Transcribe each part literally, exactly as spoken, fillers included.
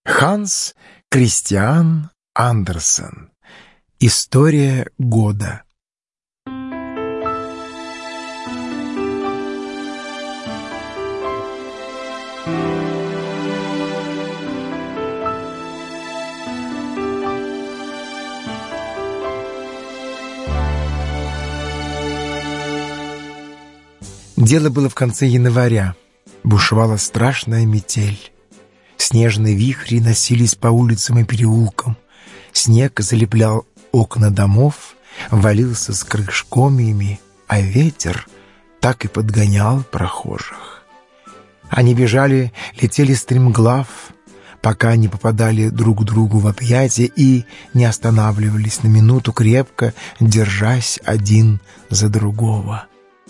Ханс Кристиан Андерсен. История года. Дело было в конце января. Бушевала страшная метель. Снежные вихри носились по улицам и переулкам. Снег залеплял окна домов, валился с крыш комьями, а ветер так и подгонял прохожих. Они бежали, летели стремглав, пока не попадали друг другу в объятия и не останавливались на минуту, крепко держась один за другого.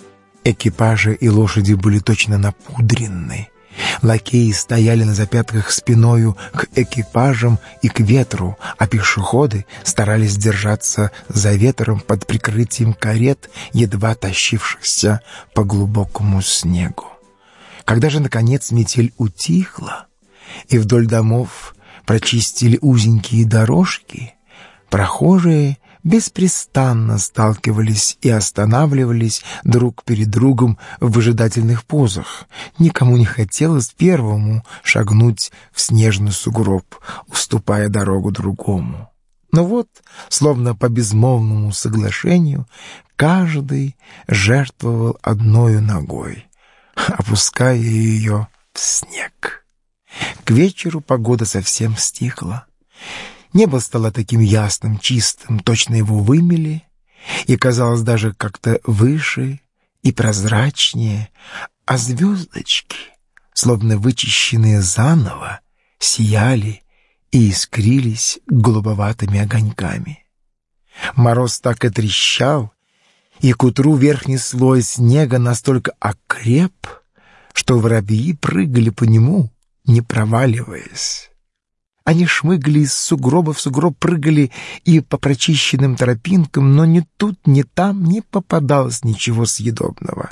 Экипажи и лошади были точно напудрены. Лакеи стояли на запятках спиною к экипажам и к ветру, а пешеходы старались держаться за ветром под прикрытием карет, едва тащившихся по глубокому снегу. Когда же, наконец, метель утихла, и вдоль домов прочистили узенькие дорожки, прохожие беспрестанно сталкивались и останавливались друг перед другом в выжидательных позах. Никому не хотелось первому шагнуть в снежный сугроб, уступая дорогу другому. Но вот, словно по безмолвному соглашению, каждый жертвовал одною ногой, опуская ее в снег. К вечеру погода совсем стихла. Небо стало таким ясным, чистым, точно его вымели, и казалось даже как-то выше и прозрачнее, а звездочки, словно вычищенные заново, сияли и искрились голубоватыми огоньками. Мороз так и трещал, и к утру верхний слой снега настолько окреп, что воробьи прыгали по нему, не проваливаясь. Они шмыгали из сугроба в сугроб, прыгали и по прочищенным тропинкам, но ни тут, ни там не попадалось ничего съедобного.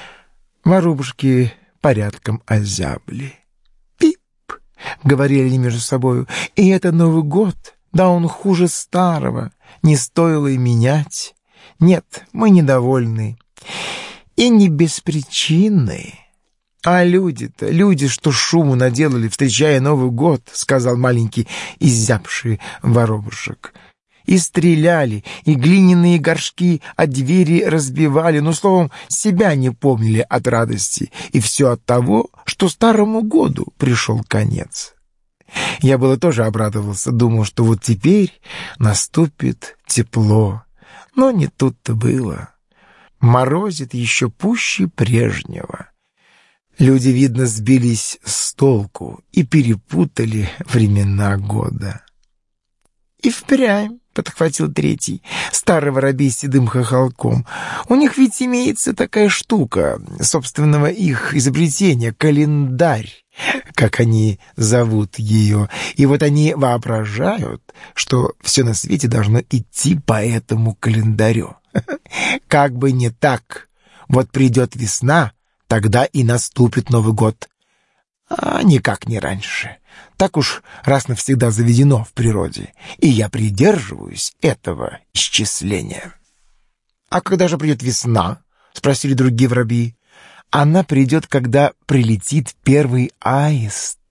Воробушки порядком озябли. «Пип!» — говорили они между собою. «И это Новый год, да он хуже старого, не стоило и менять. Нет, мы недовольны. И не без причины». «А люди-то, люди, что шуму наделали, встречая Новый год», — сказал маленький изябший воробушек. «И стреляли, и глиняные горшки от двери разбивали, но, словом, себя не помнили от радости, и все от того, что старому году пришел конец». Я было тоже обрадовался, думал, что вот теперь наступит тепло, но не тут-то было. Морозит еще пуще прежнего. Люди, видно, сбились с толку и перепутали времена года. «И впрямь», — подхватил третий, старый воробей с седым хохолком, «у них ведь имеется такая штука, собственного их изобретения, календарь, как они зовут ее, и вот они воображают, что все на свете должно идти по этому календарю. Как бы не так, вот придет весна, тогда и наступит Новый год. А никак не раньше. Так уж раз навсегда заведено в природе, и я придерживаюсь этого исчисления». «А когда же придет весна?» — спросили другие воробьи. «Она придет, когда прилетит первый аист.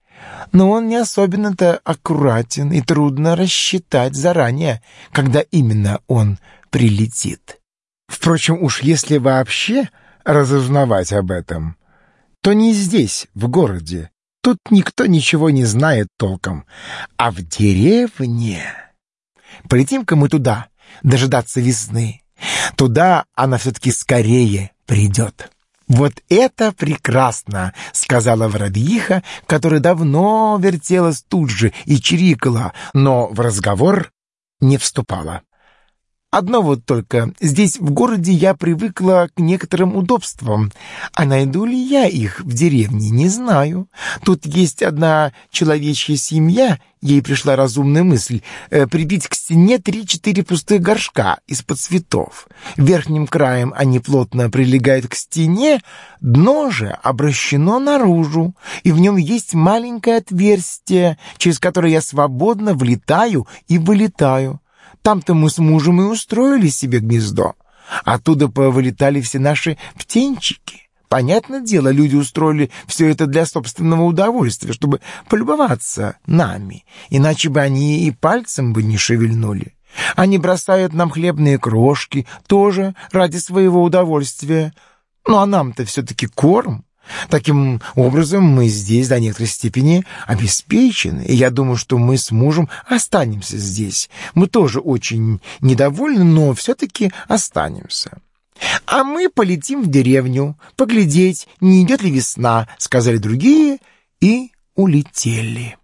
Но он не особенно-то аккуратен, и трудно рассчитать заранее, когда именно он прилетит. Впрочем, уж если вообще разузнавать об этом, то не здесь, в городе. Тут никто ничего не знает толком. А в деревне... Полетим-ка мы туда, дожидаться весны. Туда она все-таки скорее придет». «Вот это прекрасно!» — сказала воробьиха, которая давно вертелась тут же и чирикала, но в разговор не вступала. Одно вот только, здесь в городе я привыкла к некоторым удобствам, а найду ли я их в деревне, не знаю. Тут есть одна человечья семья, ей пришла разумная мысль э, прибить к стене три-четыре пустых горшка из-под цветов. Верхним краем они плотно прилегают к стене, дно же обращено наружу, и в нем есть маленькое отверстие, через которое я свободно влетаю и вылетаю. Там-то мы с мужем и устроили себе гнездо. Оттуда повылетали все наши птенчики. Понятное дело, люди устроили все это для собственного удовольствия, чтобы полюбоваться нами, иначе бы они и пальцем бы не шевельнули. Они бросают нам хлебные крошки, тоже ради своего удовольствия. Ну а нам-то все-таки корм. Таким образом, мы здесь до некоторой степени обеспечены, и я думаю, что мы с мужем останемся здесь. Мы тоже очень недовольны, но все-таки останемся. «А мы полетим в деревню, поглядеть, не идет ли весна», — сказали другие и улетели.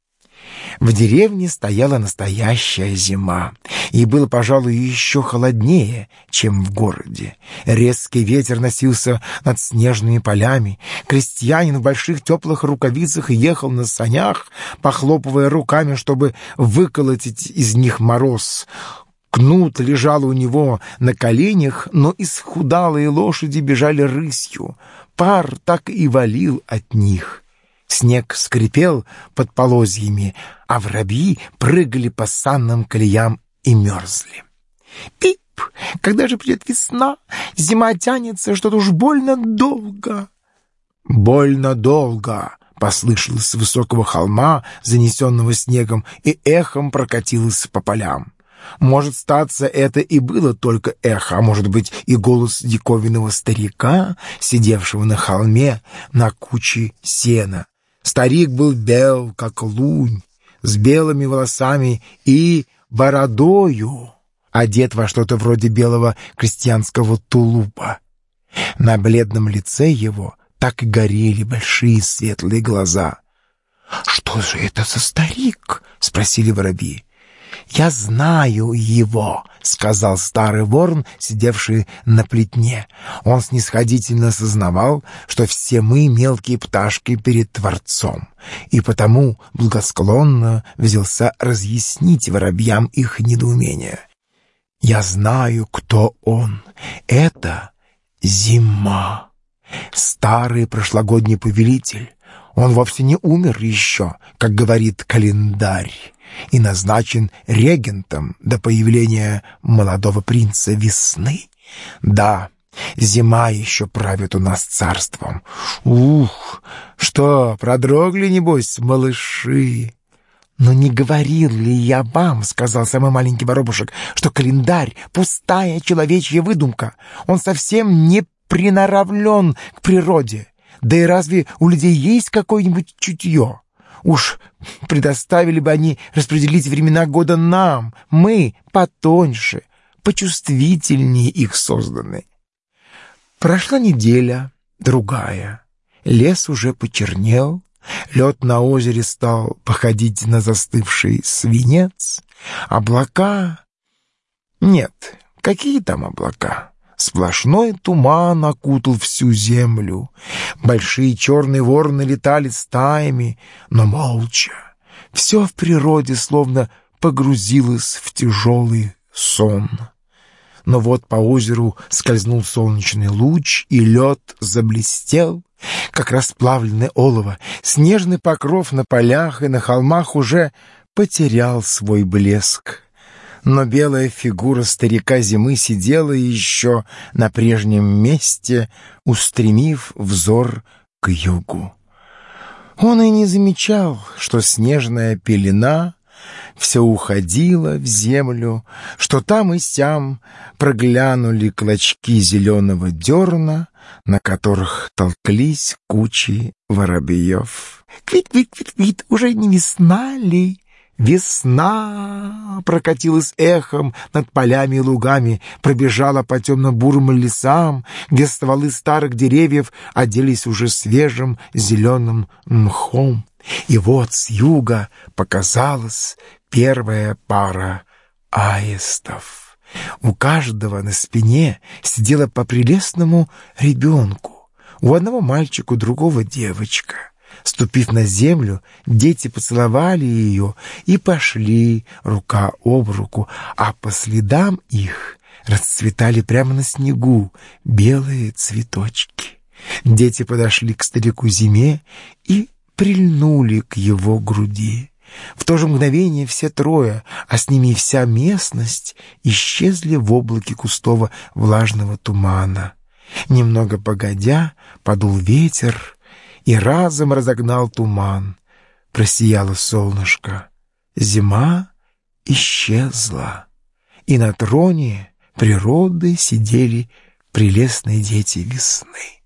В деревне стояла настоящая зима, и было, пожалуй, еще холоднее, чем в городе. Резкий ветер носился над снежными полями. Крестьянин в больших теплых рукавицах ехал на санях, похлопывая руками, чтобы выколотить из них мороз. Кнут лежал у него на коленях, но исхудалые лошади бежали рысью. Пар так и валил от них. Снег скрипел под полозьями, а воробьи прыгали по санным колеям и мерзли. «Пип! Когда же придет весна? Зима тянется что-то уж больно долго». «Больно долго!» — послышалось с высокого холма, занесенного снегом, и эхом прокатилось по полям. Может, статься, это и было только эхо, а может быть и голос диковинного старика, сидевшего на холме на куче сена. Старик был бел, как лунь, с белыми волосами и бородою, одет во что-то вроде белого крестьянского тулупа. На бледном лице его так и горели большие светлые глаза. «Что же это за старик?» — спросили воробьи. «Я знаю его», — сказал старый ворон, сидевший на плетне. Он снисходительно сознавал, что все мы мелкие пташки перед Творцом, и потому благосклонно взялся разъяснить воробьям их недоумение. «Я знаю, кто он. Это зима. Старый прошлогодний повелитель. Он вовсе не умер еще, как говорит календарь, и назначен регентом до появления молодого принца весны. Да, зима еще правит у нас царством. Ух, что, продрогли, небось, малыши?» «Но не говорил ли я вам, — сказал самый маленький воробушек, — что календарь — пустая человечья выдумка? Он совсем не приноравлен к природе. Да и разве у людей есть какое-нибудь чутье? Уж предоставили бы они распределить времена года нам, мы потоньше, почувствительнее их созданы». Прошла неделя, другая. Лес уже почернел, лед на озере стал походить на застывший свинец. Облака... Нет, какие там облака? Сплошной туман окутал всю землю. Большие черные вороны летали стаями, но молча. Все в природе словно погрузилось в тяжелый сон. Но вот по озеру скользнул солнечный луч, и лед заблестел, как расплавленное олово. Снежный покров на полях и на холмах уже потерял свой блеск. Но белая фигура старика зимы сидела еще на прежнем месте, устремив взор к югу. Он и не замечал, что снежная пелена все уходила в землю, что там и сям проглянули клочки зеленого дерна, на которых толклись кучи воробьев. «Квит-квит-квит-квит, уже не весна ли?» «Весна!» прокатилась эхом над полями и лугами, пробежала по темно-бурым лесам, где стволы старых деревьев оделись уже свежим зеленым мхом. И вот с юга показалась первая пара аистов. У каждого на спине сидело по прелестному ребенку. У одного мальчика, у другого девочка. Ступив на землю, дети поцеловали ее и пошли рука об руку, а по следам их расцветали прямо на снегу белые цветочки. Дети подошли к старику Зиме и прильнули к его груди. В то же мгновение все трое, а с ними и вся местность, исчезли в облаке густого влажного тумана. Немного погодя, подул ветер и разом разогнал туман. Просияло солнышко. Зима исчезла, и на троне природы сидели прелестные дети весны.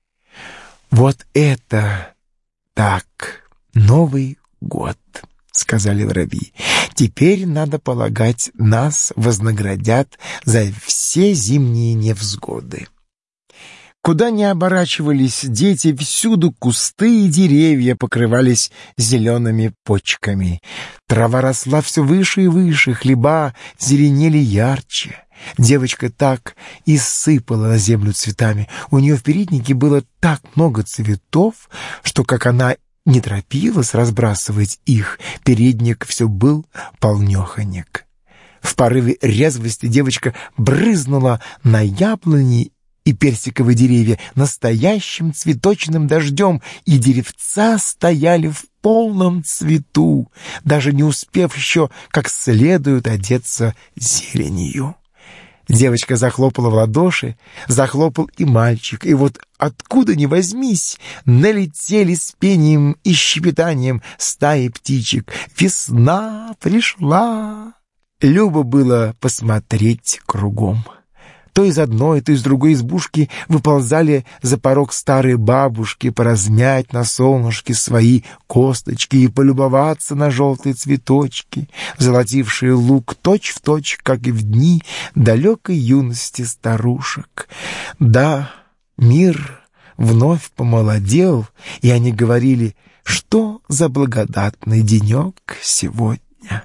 «Вот это так, Новый год!» — сказали воробьи. «Теперь, надо полагать, нас вознаградят за все зимние невзгоды». Куда ни оборачивались дети, всюду кусты и деревья покрывались зелеными почками. Трава росла все выше и выше, хлеба зеленели ярче. Девочка так и сыпала на землю цветами. У нее в переднике было так много цветов, что, как она не торопилась разбрасывать их, передник все был полнехонек. В порыве резвости девочка брызнула на яблони и персиковые деревья настоящим цветочным дождем, и деревца стояли в полном цвету, даже не успев еще как следует одеться зеленью. Девочка захлопала в ладоши, захлопал и мальчик, и вот откуда ни возьмись, налетели с пением и щебетанием стаи птичек. Весна пришла. Любо было посмотреть кругом. То из одной, то из другой избушки выползали за порог старые бабушки поразмять на солнышке свои косточки и полюбоваться на желтые цветочки, золотившие луг точь-в-точь, как и в дни далекой юности старушек. Да, мир вновь помолодел, и они говорили, что за благодатный денек сегодня.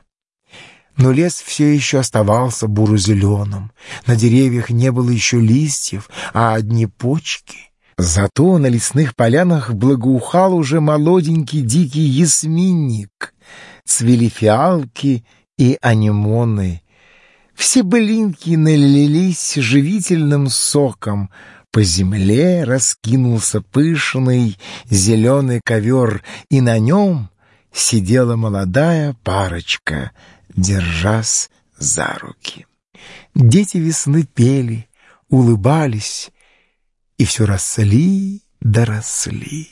Но лес все еще оставался буро-зеленым. На деревьях не было еще листьев, а одни почки. Зато на лесных полянах благоухал уже молоденький дикий ясминник. Цвели фиалки и анемоны. Все былинки налились живительным соком. По земле раскинулся пышный зеленый ковер, и на нем сидела молодая парочка, держась за руки. Дети весны пели, улыбались, и все росли да росли.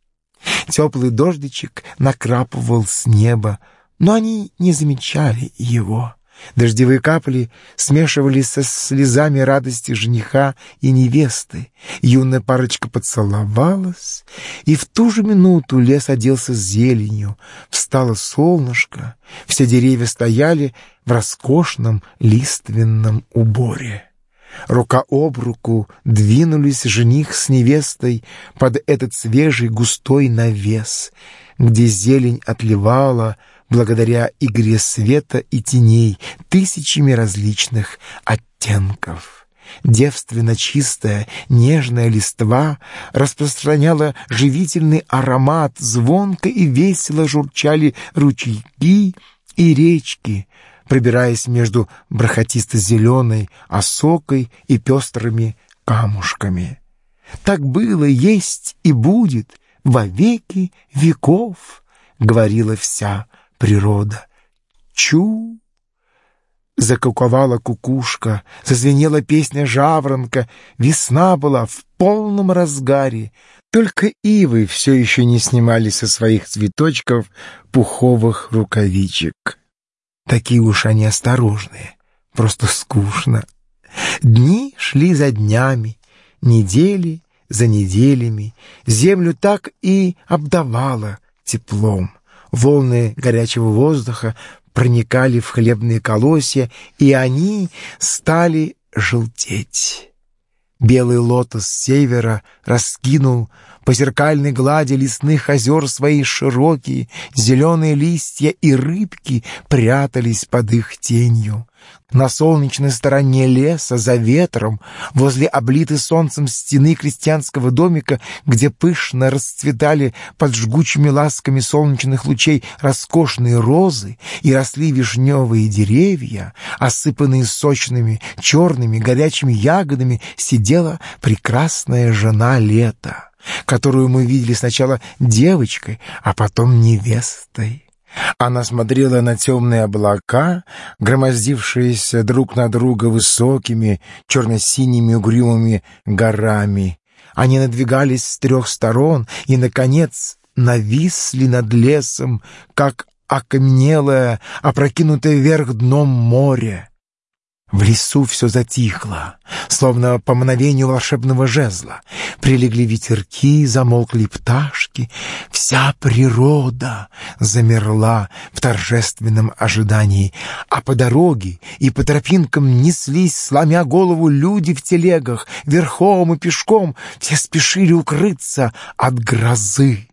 Теплый дождичек накрапывал с неба, но они не замечали его. Дождевые капли смешивались со слезами радости жениха и невесты. Юная парочка поцеловалась, и в ту же минуту лес оделся зеленью, встало солнышко, все деревья стояли в роскошном лиственном уборе. Рука об руку двинулись жених с невестой под этот свежий густой навес, где зелень отливала благодаря игре света и теней тысячами различных оттенков. Девственно чистая, нежная листва распространяла живительный аромат, звонко и весело журчали ручейки и речки, пробираясь между бархатисто-зеленой осокой и пестрыми камушками. Так было, есть и будет во веки веков, говорила вся природа. Чу! Закуковала кукушка, зазвенела песня жаворонка. Весна была в полном разгаре. Только ивы все еще не снимали со своих цветочков пуховых рукавичек. Такие уж они осторожные, просто скучно. Дни шли за днями, недели за неделями. Землю так и обдавало теплом. Волны горячего воздуха проникали в хлебные колосья, и они стали желтеть. Белый лотос с севера раскинул по зеркальной глади лесных озер свои широкие зеленые листья, и рыбки прятались под их тенью. На солнечной стороне леса, за ветром, возле облитой солнцем стены крестьянского домика, где пышно расцветали под жгучими ласками солнечных лучей роскошные розы и росли вишневые деревья, осыпанные сочными черными горячими ягодами, сидела прекрасная жена лета, которую мы видели сначала девочкой, а потом невестой. Она смотрела на темные облака, громоздившиеся друг на друга высокими черно-синими угрюмыми горами. Они надвигались с трех сторон и, наконец, нависли над лесом, как окаменелое, опрокинутое вверх дном море. В лесу все затихло, словно по мгновению волшебного жезла. Прилегли ветерки, замолкли пташки. Вся природа замерла в торжественном ожидании, а по дороге и по тропинкам неслись, сломя голову, люди в телегах, верхом и пешком. Все спешили укрыться от грозы.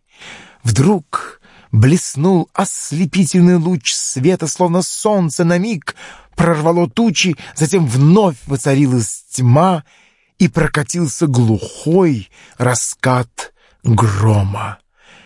Вдруг блеснул ослепительный луч света, словно солнце на миг прорвало тучи, затем вновь воцарилась тьма, и прокатился глухой раскат грома.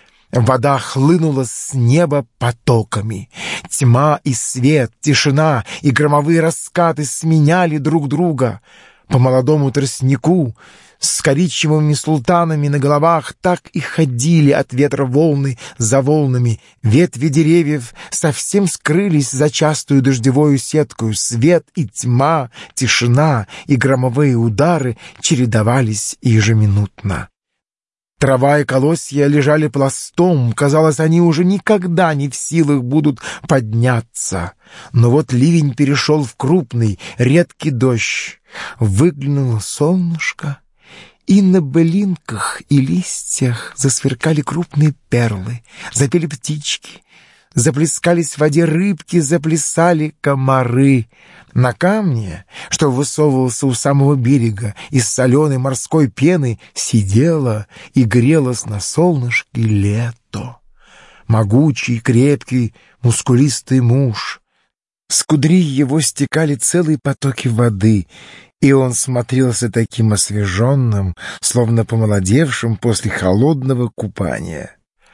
Вода хлынула с неба потоками. Тьма и свет, тишина и громовые раскаты сменяли друг друга. По молодому тростнику с коричневыми султанами на головах так и ходили от ветра волны за волнами. Ветви деревьев совсем скрылись за частую дождевую сеткою. Свет и тьма, тишина и громовые удары чередовались ежеминутно. Трава и колосья лежали пластом, казалось, они уже никогда не в силах будут подняться. Но вот ливень перешел в крупный, редкий дождь. Выглянуло солнышко, и на былинках и листьях засверкали крупные перлы, запели птички, заплескались в воде рыбки, заплясали комары. На камне, что высовывался у самого берега из соленой морской пены, сидела и грелась на солнышке лето. Могучий, крепкий, мускулистый муж. С кудри его стекали целые потоки воды, и он смотрелся таким освеженным, словно помолодевшим после холодного купания.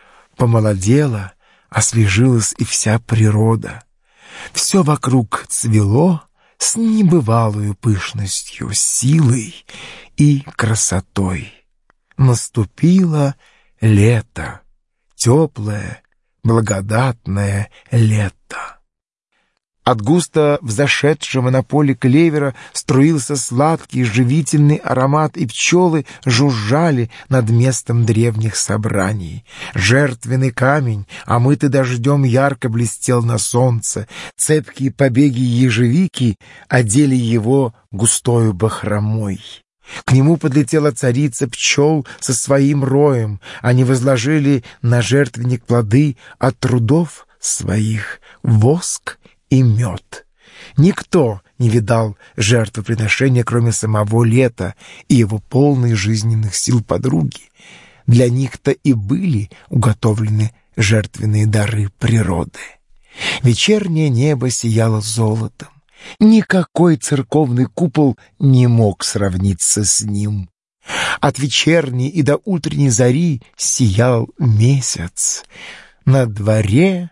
Помолодела, освежилась и вся природа. Все вокруг цвело с небывалою пышностью, силой и красотой. Наступило лето, теплое, благодатное лето. От густо взошедшего на поле клевера струился сладкий живительный аромат, и пчелы жужжали над местом древних собраний. Жертвенный камень, омытый дождем, ярко блестел на солнце. Цепкие побеги ежевики одели его густою бахромой. К нему подлетела царица пчел со своим роем. Они возложили на жертвенник плоды от трудов своих, воск и мед. Никто не видал жертвоприношения, кроме самого лета и его полной жизненных сил подруги. Для них-то и были уготовлены жертвенные дары природы. Вечернее небо сияло золотом. Никакой церковный купол не мог сравниться с ним. От вечерней и до утренней зари сиял месяц. На дворе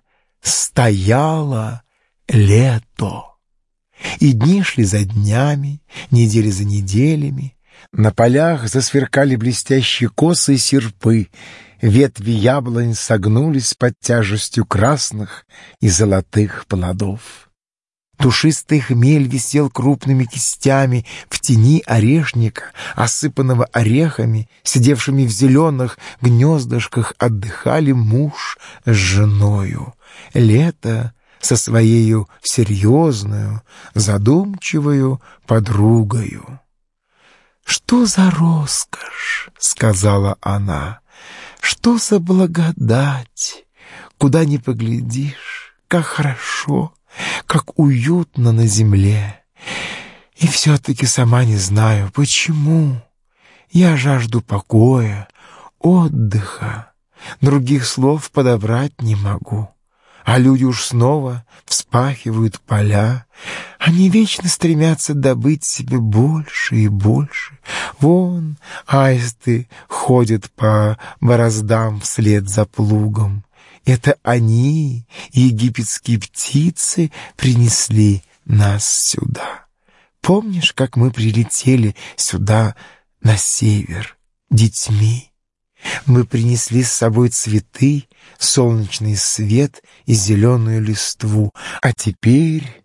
стояло лето. И дни шли за днями, недели за неделями. На полях засверкали блестящие косы и серпы. Ветви яблонь согнулись под тяжестью красных и золотых плодов. Душистый хмель висел крупными кистями в тени орешника, осыпанного орехами. Сидевшими в зеленых гнездышках отдыхали муж с женою. Лето со своею серьезною, задумчивою подругою. «Что за роскошь?» — сказала она. «Что за благодать? Куда ни поглядишь, как хорошо, как уютно на земле. И все-таки сама не знаю, почему. Я жажду покоя, отдыха. Других слов подобрать не могу. А люди уж снова вспахивают поля. Они вечно стремятся добыть себе больше и больше. Вон аисты ходят по бороздам вслед за плугом. Это они, египетские птицы, принесли нас сюда. Помнишь, как мы прилетели сюда на север детьми? Мы принесли с собой цветы, солнечный свет и зеленую листву. А теперь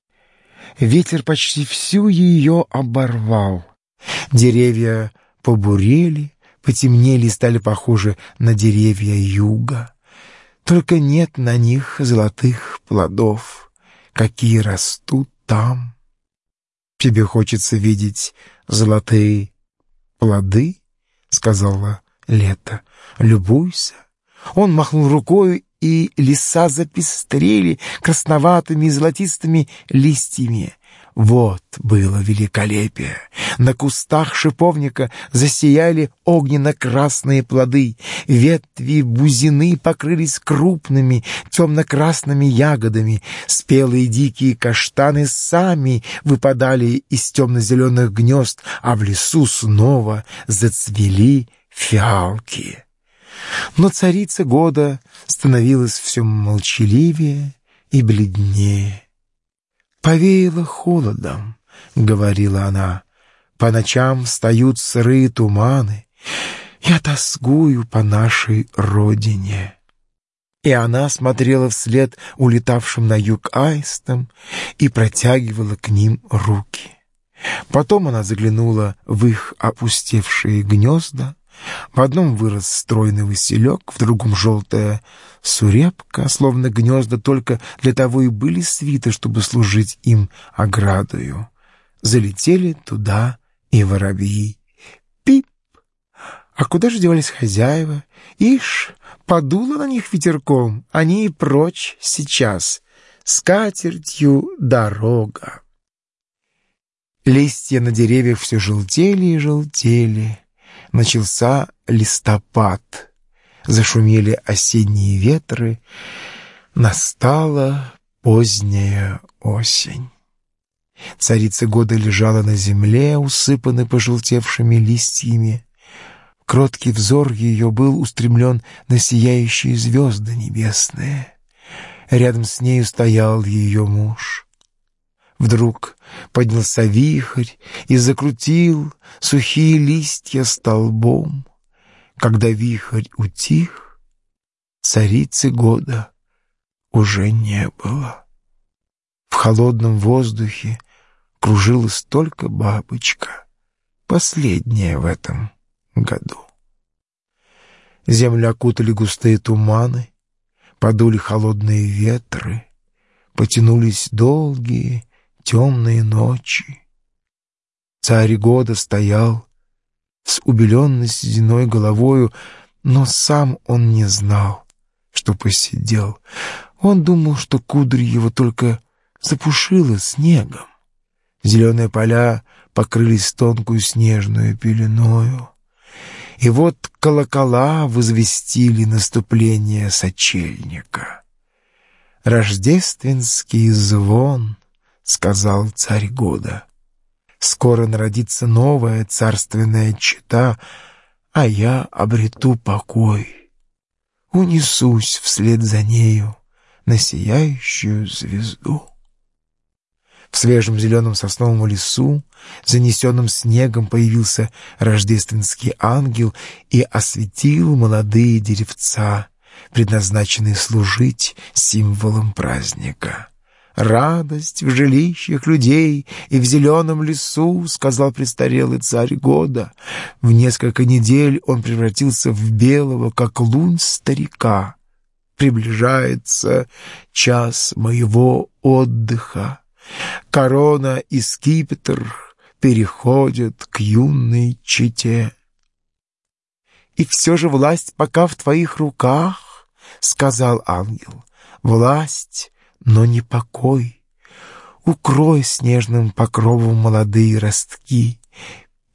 ветер почти всю ее оборвал. Деревья побурели, потемнели и стали похожи на деревья юга. Только нет на них золотых плодов, какие растут там. «Тебе хочется видеть золотые плоды?» — сказала Лето. «Любуйся». Он махнул рукой, и леса запестрели красноватыми и золотистыми листьями. Вот было великолепие! На кустах шиповника засияли огненно-красные плоды. Ветви бузины покрылись крупными темно-красными ягодами. Спелые дикие каштаны сами выпадали из темно-зеленых гнезд, а в лесу снова зацвели фиалки. Но царица года становилась все молчаливее и бледнее. «Повеяло холодом», — говорила она, — «по ночам встают сырые туманы. Я тоскую по нашей родине». И она смотрела вслед улетавшим на юг аистам и протягивала к ним руки. Потом она заглянула в их опустевшие гнезда. В одном вырос стройный василек, в другом желтая сурепка, словно гнезда только для того и были свиты, чтобы служить им оградою. Залетели туда и воробьи. Пип! А куда же девались хозяева? Ишь, подуло на них ветерком, они и прочь сейчас. Скатертью дорога. Листья на деревьях все желтели и желтели. Начался листопад, зашумели осенние ветры, настала поздняя осень. Царица года лежала на земле, усыпанной пожелтевшими листьями. Кроткий взор ее был устремлен на сияющие звезды небесные. Рядом с нею стоял ее муж. Вдруг поднялся вихрь и закрутил сухие листья столбом. Когда вихрь утих, царицы года уже не было. В холодном воздухе кружилась только бабочка, последняя в этом году. Землю окутали густые туманы, подули холодные ветры, потянулись долгие темные ночи. Царь года стоял с убеленной сединой головою, но сам он не знал, что посидел. Он думал, что кудри его только запушило снегом. Зеленые поля покрылись тонкую снежную пеленою. И вот колокола возвестили наступление сочельника. «Рождественский звон», — сказал царь года. «Скоро народится новая царственная чета, а я обрету покой. Унесусь вслед за нею на сияющую звезду». В свежем зеленом сосновом лесу, занесенном снегом, появился рождественский ангел и осветил молодые деревца, предназначенные служить символом праздника. «Радость в жилищах людей и в зеленом лесу», — сказал престарелый царь года. В несколько недель он превратился в белого, как лунь, старика. «Приближается час моего отдыха. Корона и скипетр переходят к юной чете». «И все же власть пока в твоих руках», — сказал ангел. «Власть, но не покой. Укрой снежным покровом молодые ростки.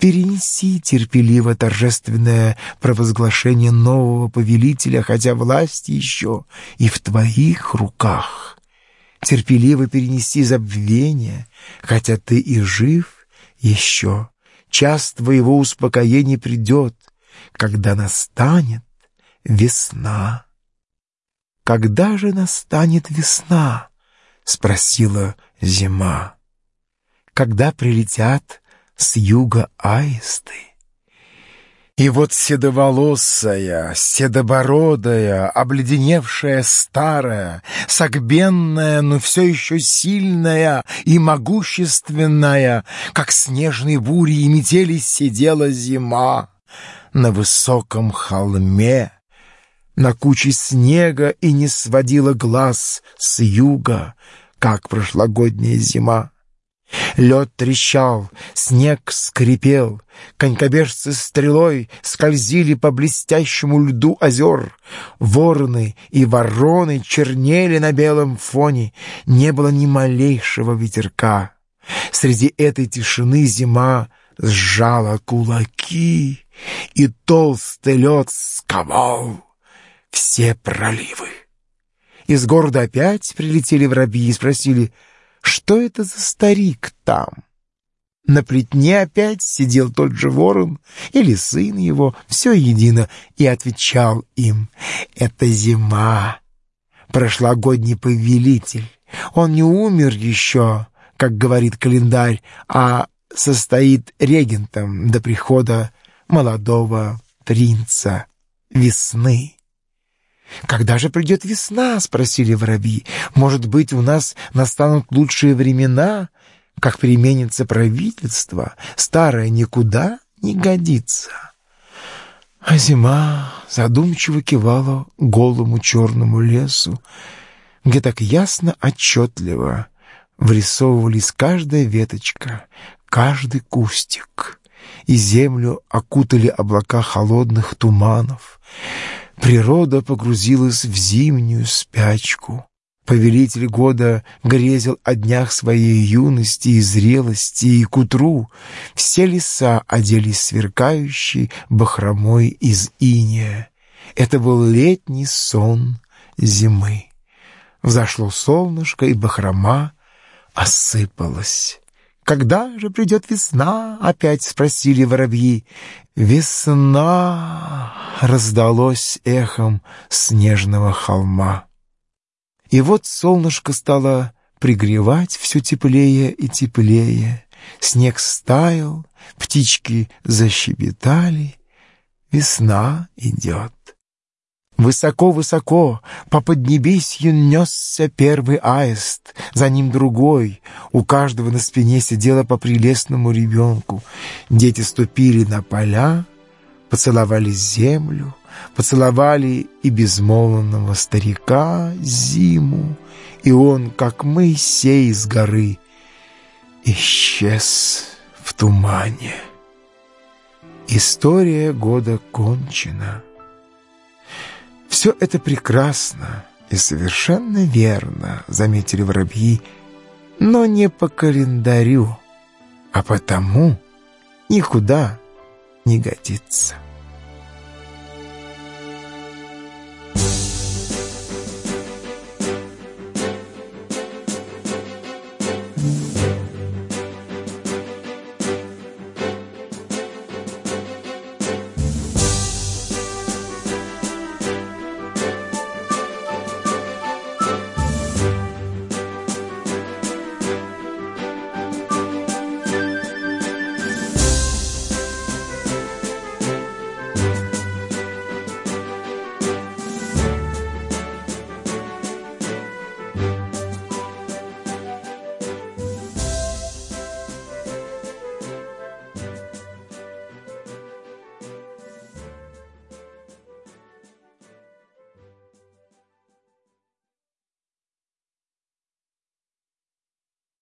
Перенеси терпеливо торжественное провозглашение нового повелителя, хотя власть еще и в твоих руках. Терпеливо перенеси забвение, хотя ты и жив еще. Час твоего успокоения придет, когда настанет весна. «Когда же настанет весна?» — спросила зима. «Когда прилетят с юга аисты?» И вот седоволосая, седобородая, обледеневшая старая, согбенная, но все еще сильная и могущественная, как снежные бури и метели, сидела зима на высоком холме, на куче снега, и не сводила глаз с юга, как прошлогодняя зима. Лед трещал, снег скрипел, конькобежцы стрелой скользили по блестящему льду озер, вороны и вороны чернели на белом фоне, не было ни малейшего ветерка. Среди этой тишины зима сжала кулаки, и толстый лед сковал все проливы. Из города опять прилетели воробьи и спросили: что это за старик там? На плетне опять сидел тот же ворон или сын его, все едино, и отвечал им: это зима, прошлогодний повелитель. Он не умер еще, как говорит календарь, а состоит регентом до прихода молодого принца весны. «Когда же придет весна?» — спросили воробьи. «Может быть, у нас настанут лучшие времена, как переменится правительство, старое никуда не годится». А зима задумчиво кивала голому черному лесу, где так ясно, отчетливо вырисовывались каждая веточка, каждый кустик, и землю окутали облака холодных туманов. Природа погрузилась в зимнюю спячку. Повелитель года грезил о днях своей юности и зрелости, и к утру все леса оделись сверкающей бахромой из иния. Это был летний сон зимы. Взошло солнышко, и бахрома осыпалась. «Когда же придет весна?» — опять спросили воробьи. «Весна!» — раздалось эхом снежного холма. И вот солнышко стало пригревать все теплее и теплее. Снег стаял, птички защебетали. Весна идет. Высоко-высоко по поднебесью несся первый аист, за ним другой. У каждого на спине сидела по прелестному ребенку. Дети ступили на поля, поцеловали землю, поцеловали и безмолвного старика зиму, и он, как Моисей с горы, исчез в тумане. История года кончена. «Все это прекрасно и совершенно верно», — заметили воробьи, «но не по календарю, а потому никуда не годится».